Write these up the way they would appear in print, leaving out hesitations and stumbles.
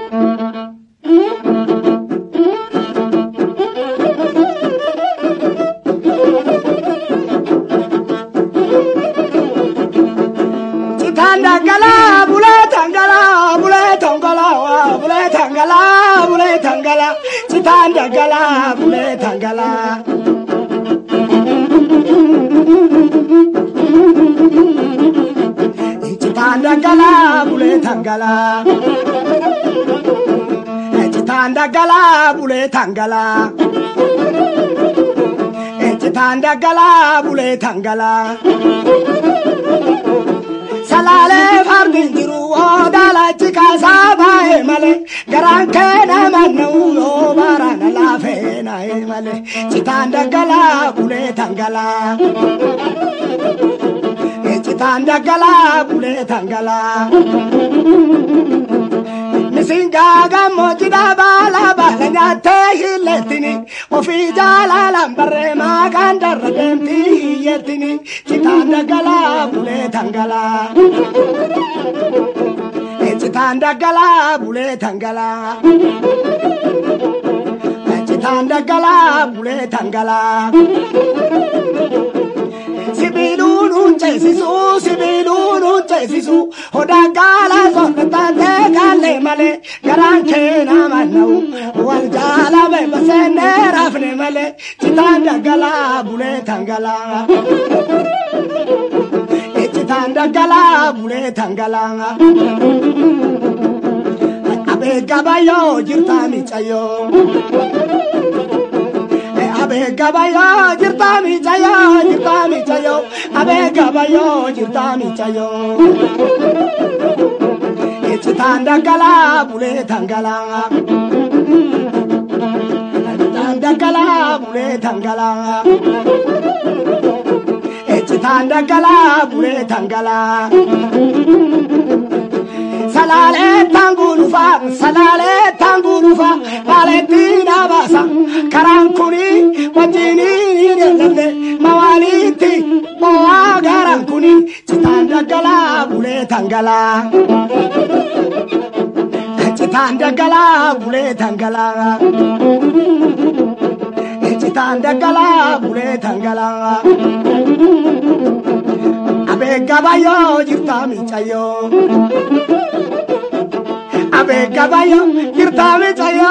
Tangala, bule tangala, bule tangala, bule tangala, bule tangala, tangala, bule tangala. Tangala, bule tangala. Tangala, bule tangala. Tangala, bule tangala. Salale fardin jiru odala chika sabae male garanke na manu yo barana la fena e male chitanda gala bule tangala chitanda gala bule tangala misinga gammo chida bala bala nyate hiletini ofi jala lambare magandar denti yetini chitanda gala bule tangala chitanda gala bule tangala chitanda gala bule tangala sibilunu chesisu hodagala zonatante kale male garanke na manu wal jala be basene rafne male chitanda gala bule tangala chitanda gala bule tangala abe gabayo jirtami chayo abe gabayo jirtami chayo abe gabayo jirtami chayo chitanda gala bule tangala chitanda gala bule tangala chitanda gala bule tangala salale tangulufa paletina basa karankuni wajini nilende mawaliti moa garankuni chitanda gala bule tangala chitanda gala bule tangala chitanda gala bule tangala abe gabayo jirtami chayo abe gabayo jirtami chayo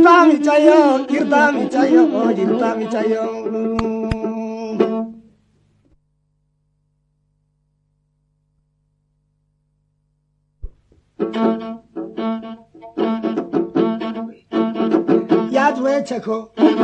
Yadurechako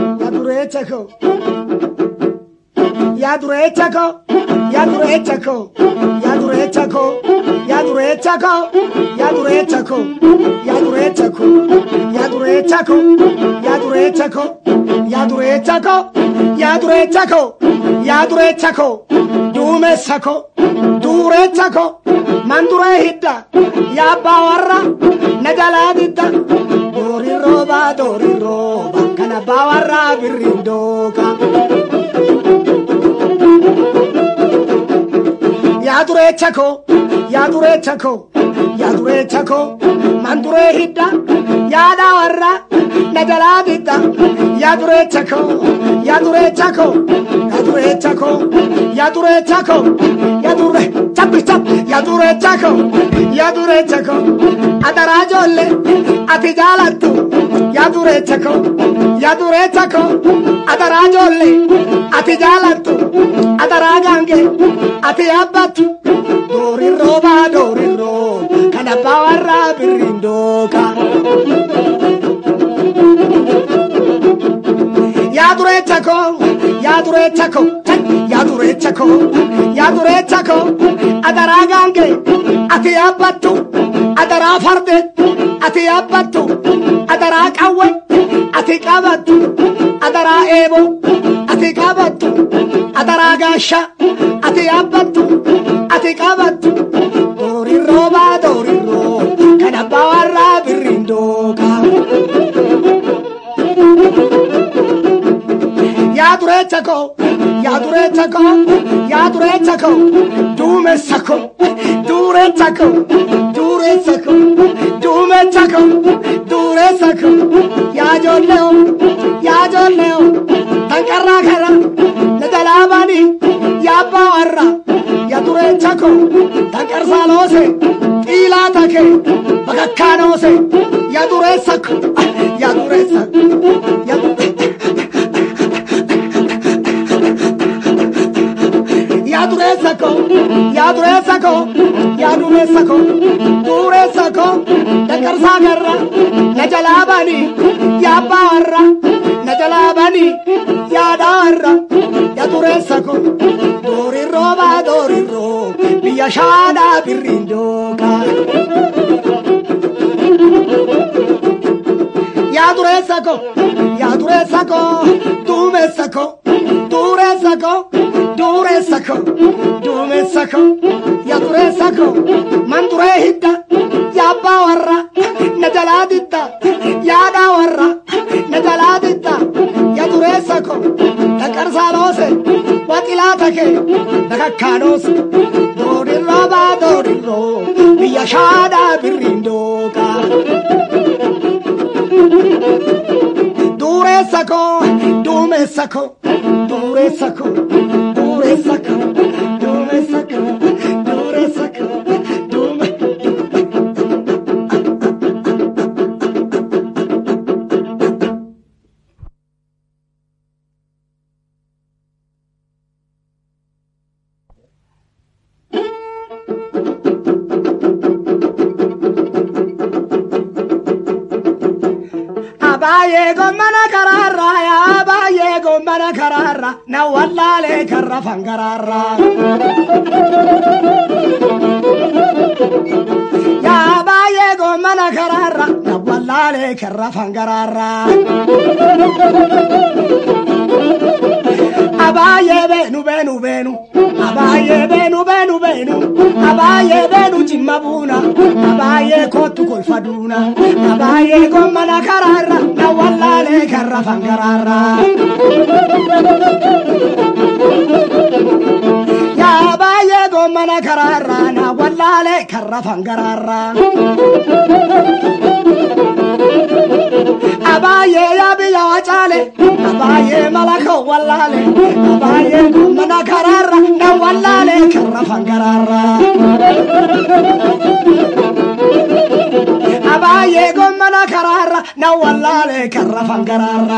durechako mandure hidda ya bawarra najala didda dori roba kana bawarra birindoka yadurechako mandure hidda ya dawarra najala didda yadurechako adarajolle ati jalatu yadurechako adarajolle ati jalatu adaragange ati abatu dori roba kana bawarra birindoka yadurechako adaragange ati abatu adara farde ati abatu adara kawe ati kabatu adara ebo ati kabatu adara gasha ati abatu ati kabatu dori roba kana bawarra birindoka yadurechako dumesako durechako dume dureessa koo yaa ijoollee tankarraa kara na jalaa baanii yaa abbaa warraa yaa dureessa koo tankarsaa loose xiilaa takee bakakkaa noose yaa dureessa koo yaa dureessa dureessa koo tankarsaa garra na jalaa baanii yaa abbaa warraa na jalaa baanii yaa dhaarra yaa dureessa koo doorirroo biyya shaadaa birriin dookaa yaa dureessa koo duumessa koo yaa dureessa koo man duree hidda yaa abbaa warra na jalaa didda yaa dhaa warra na jalaa didda yaa dureessa koo tankarsaa loose waxilaa takee bakakkaa noose doorirroo biyya shaadaa birriin dookaa dureessa koo duumessa koo dureessa koo duumessa Abaye gombana kararra na wallale karra fangararra ya abaye gombana kararra na wallale karra fangararra abaye benu abaye benu jimmabuna abaye kotu kolfaduna abaye gombana kararra na wallale karra fangararra ya abaye gombana kararra na wallale karra fangararra abaye ya biya wachale abaye malako wallale abaye gombana kararra na wallale karra fangararra abaye gombana kararra na wallale karra fangararra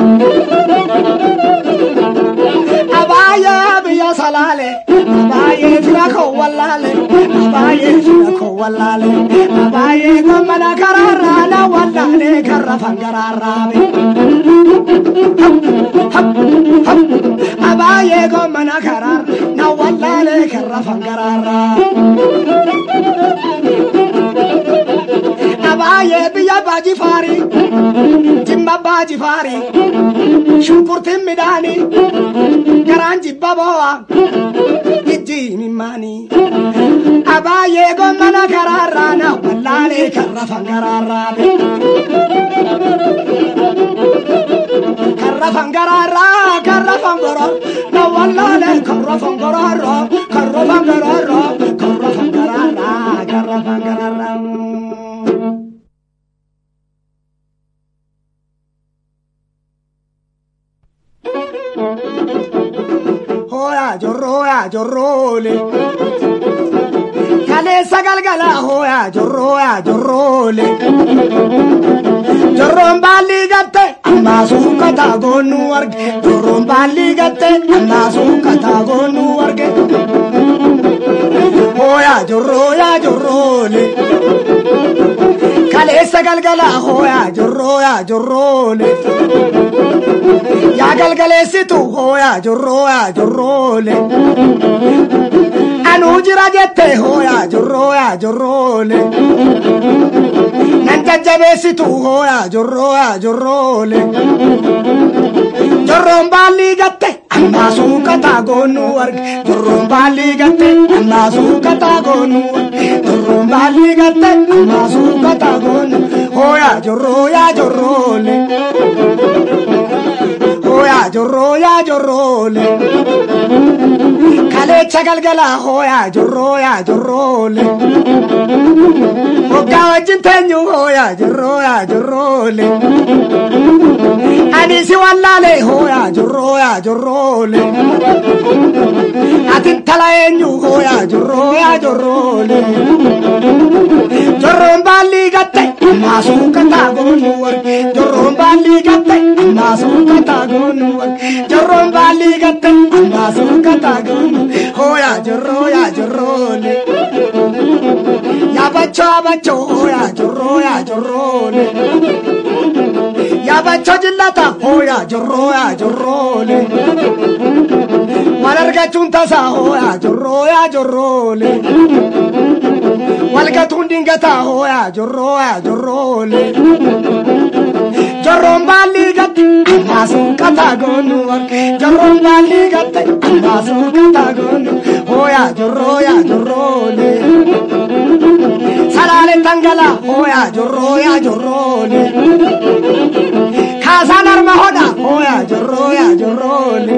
abaye biya salale abaye firako wallale abaye gombana kararra na wallale karra fangararra abaye gombana kararra na wallale karra fangararra abaye biya baji fari jimba baji fari shunkurtin midani garanji baboa iji mimani abaye gombana kararra na wallale karra fangararra karra fangararra na wallale karra fangararra karra fangararra hoya jorrole kale sagalgala hoya jorrole jorron balli gatte amma suukata gonu warge jorron balli gatte amma suukata gonu warge hoya jorrole kale sagalgala hoya jorrole ya galgalesitu hoya jorrole anu jira jette hoya jorrole nan jajjabesitu hoya jorrole jorron balli gatte amma suukata gonu warge jorron balli gatte amma suukata gonu jorron balli gatte amma suukata gonu hoya jorrole jorrole kale chagalgala hoya jorrole oga wajjin hoya jirrole ani si wallale hoya jirrole atin talayenyu hoya jirrole jorron balli gatte masuka tagonu war jorron balli gatte masuka tagonu war jorron balli gatte masuka tagonu hoya jirrole ya bacho hoya jirrole ya bacho jillata hoya jirrole walarga chunta sa hoya jirrole walga tundingata hoya jirrole jorron balli gatte masuka tagonu war jorron balli gatte masuka tagonu hoya jirrole salale tangala hoya jirrole kasanar mahoda hoya jirrole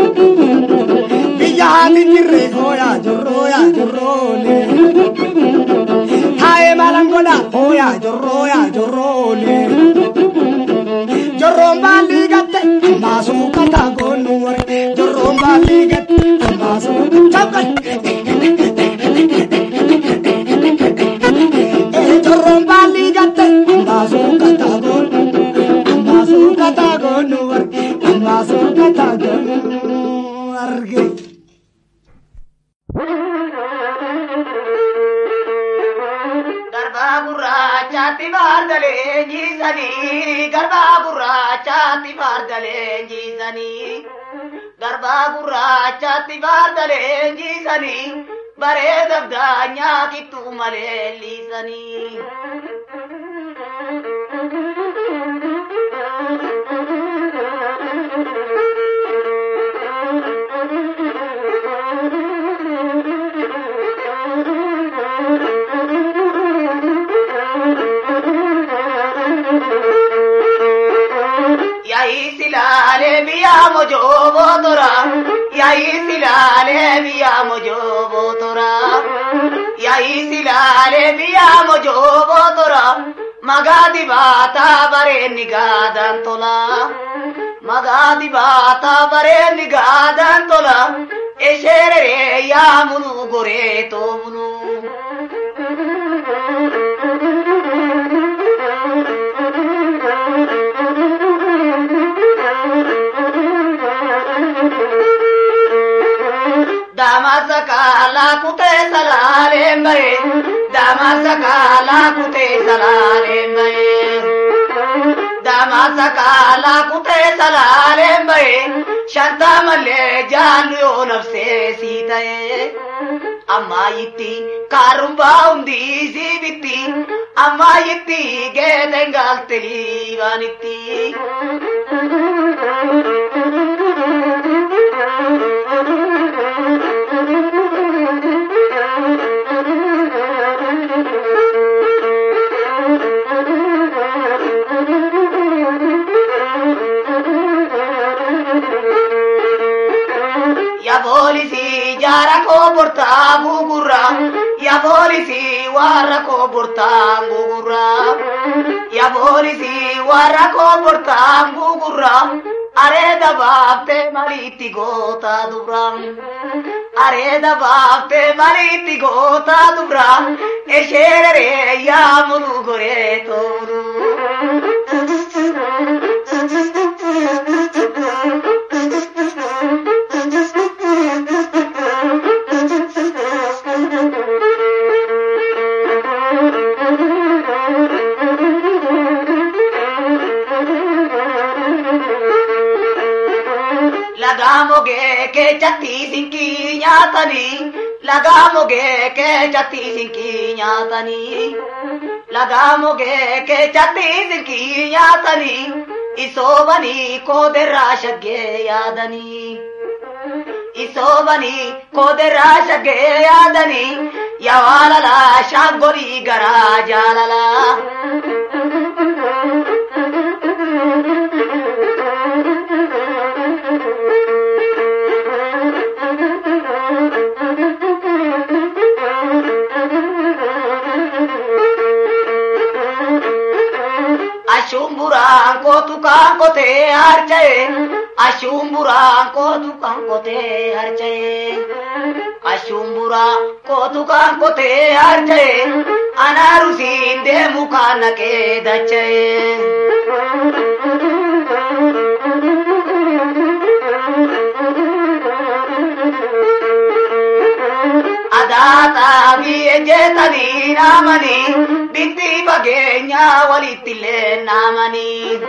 biyahati jirre hoya jirrole tae malangola hoya jirrole jorron balli gatte masuka tagonu war jorron balli gatte masuka chakal jorron balli gatte masuka tagonu war masuka tagonu warge garba gurrachatti bardale jisani garba gurrachatti bardale jisani garba gurrachatti bardale jisani bareeda daanya kittu male lisani silale biya mojo botora yahi silale biya mojo botora yahi silale biya mojo botora magadi bata bare nigadan tola magadi bata bare nigadan tola eshere ya munu gore to munu damasakala kute salale mbaye damasakala kute salale mbaye damasakala kute salale mbaye shanta malle jalu nafse sitaye amma yitti karumba undi sibiti amma yitti gedengal teliwanitti polisi jara ko porta gugura ya polisi wara ko porta gugura ya polisi wara ko porta gugura are da bapte maliti gota dubram are da bapte maliti gota dubram eshere ya mulu gore toru lagamoge ke chatti sinki nyatani lagamoge ke chatti sinki nyatani lagamoge ke chatti sinki nyatani isobani ko derashage yadani isobani ko derashage yadani yawalala shagori garajalala Shumburaan kootu kan kotee harca'e. Shumburaan kootu kan kotee harca'e. Shumburaan kootu kan kotee harca'e. Anaarusiin deemu kan naqee dacha'e. Adaata biyyeetanii naamanii bitti fageenya walitti illee naamanii.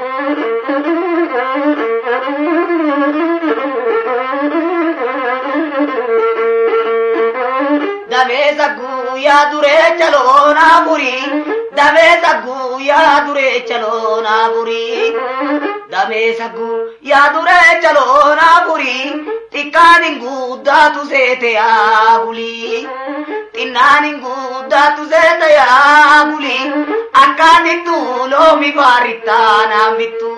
Dabeessa guyyaa duree caloonaa burii. Dabeessa guyyaa duree caloonaa burii. Dabeessa guyyaa duree caloonaa burii. Xiqqaan hin guddaatu seete yaa bulii. Xinnaan hin guddaatu seete yaa bulii. Akkaan ittu loomi baarritaa naan bittu.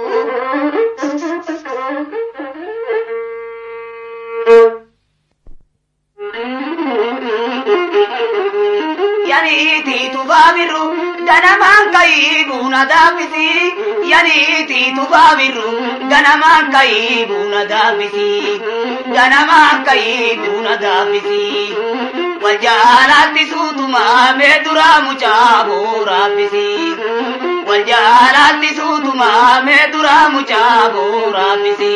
Yaniiti tufaabiru ganamaan ka'ii buna daafisi. Yaniiti tufaabiru ganamaan ka'ii buna daafisi. Ganamaan ka'ii buna daafisi. Wal jaalatti suutumaa mee duraa mucaa booraaffisi. Wal jaalatti suutumaa mee duraa mucaa booraaffisi.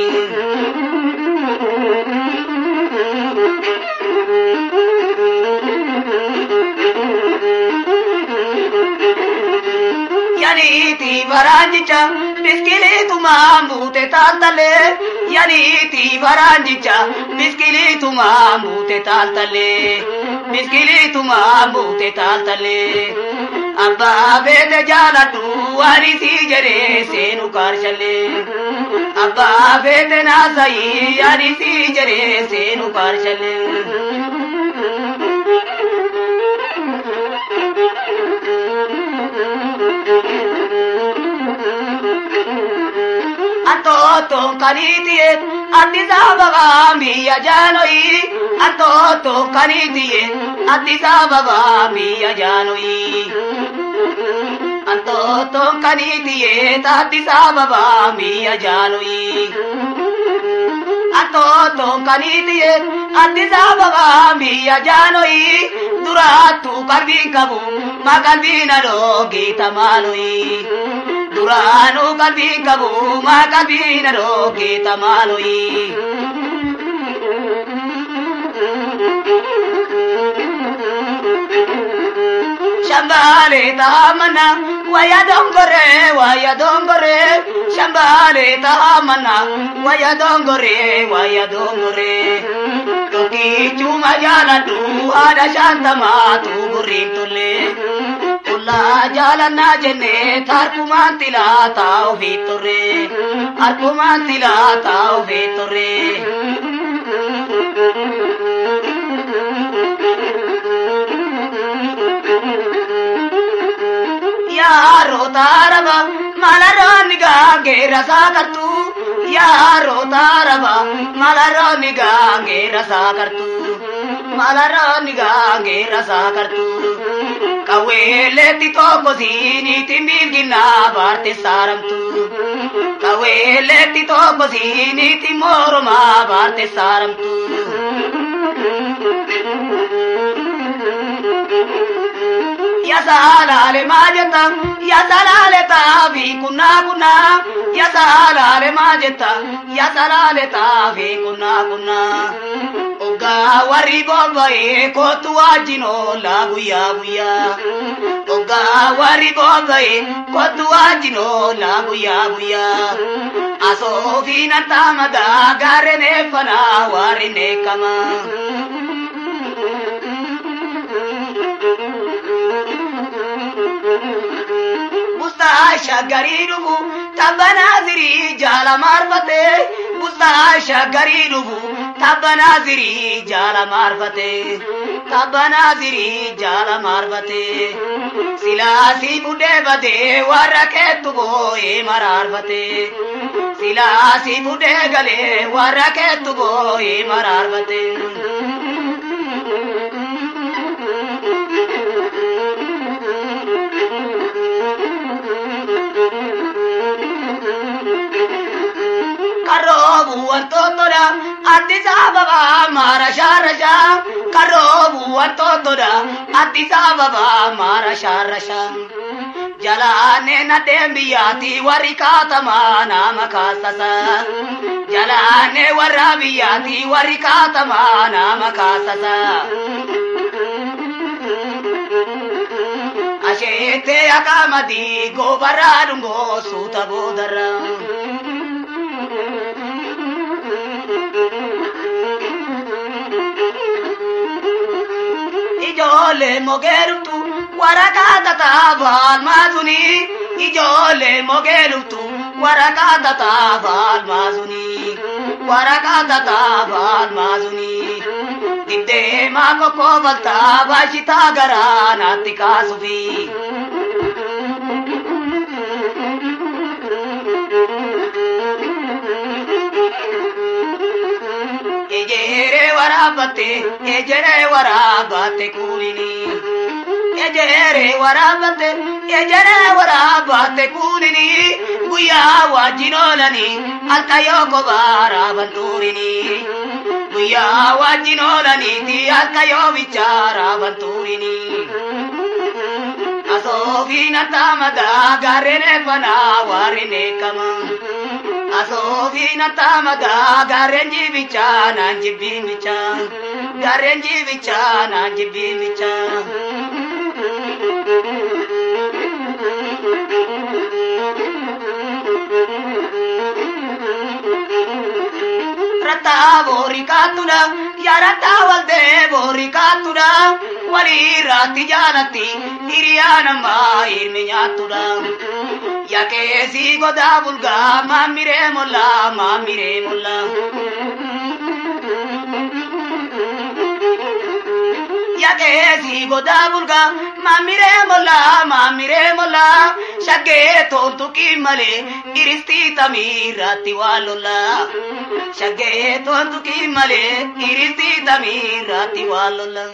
Yaniiti baraanjicha biskiliitumaan buute taaltalee. Yaniiti baraanjicha biskiliitumaan buute taaltalee. Biskiliitumaan buute taaltalee. Abbaa beete jaaladhu anisii jedhee seenu kaarshalee. Abbaa beete naasayii anisii jedhee seenu kaarshalee. Antoto kanitiye Addis Ababa biyya jaanoyi. Antoto kanitiye Addis Ababa biyya jaanoyi. Antoto kanitiye Addis Ababa biyya jaanoyi. Antoto kanitiye Addis Ababa biyya jaanoyi. Duraatu qalbii qabu maqalbii nadoo geeta maaloyi. Duraanu qalbii qabu maqalbii nadoo geeta maaloyi. Shambale taamana waya dongore. Shambale taamana waya dongore. Toki chuma jaaladhu haadha shantamaatu gurriin tolle. Ulla jaalannaa jennee harkumaan tilaataa ofii turre. Harkumaan tilaataa ofii turre. Yaaroo taaraba malaroonni gaangee rasaa kartu. Yaaroo taaraba malaroonni gaangee rasaa kartu. Malaroonni gaangee rasaa kartu. Kaweeletti tokko siiniitti milginaa baarte saaramtu. Kaweeletti tokko siiniitti mormaa baarte saaramtu. Yasalale majeta, yasalale taafi kunna. Yasalale majeta, yasalale taafi kunna. Oga warri bobae kotu wajino la guya. Oga warri bobae kotu wajino la guya. Asofi nantamada garene fana warine kama. Bustasha garidubu tabanaziri jala marfate. Bustasha garidubu tabanaziri jala marfate. Tabanaziri jala marfate. Silasi bude bade waraketu boye mararfate. Silasi bude gale waraketu boye mararfate. Addis Ababa marasha rasha karobu watotoda Addis Ababa marasha rasha Jalane na dembiyati warikata mana makasasa Jalane warabiyati warikata mana makasasa Ashete akamadi gobaradungo suta bodara Ijole mogerutu warakata tabal mazuni Ijole mogerutu warakata tabal mazuni warakata tabal mazuni Dibde mako kobalta bashita garana tika sufi Ejere warabate kulini Ejere warabate kulini Guya wajinolani alkayoko barabanturini Guya wajinolani ti alkayo bichara banturini Asofina tamada garene bana warine kama Asofina tamada garenji bichana jibin bicha Garenji bichana jibin bicha Rata borikatuna ya rata walde borikatuna wali rati janati iriyana ma irminyatuna ya kesi goda bulga mamire molla Ya kesi goda bulga mamire molla shage tontu kimale iristi tamirati walola shage tontu kimale iristi tamirati walola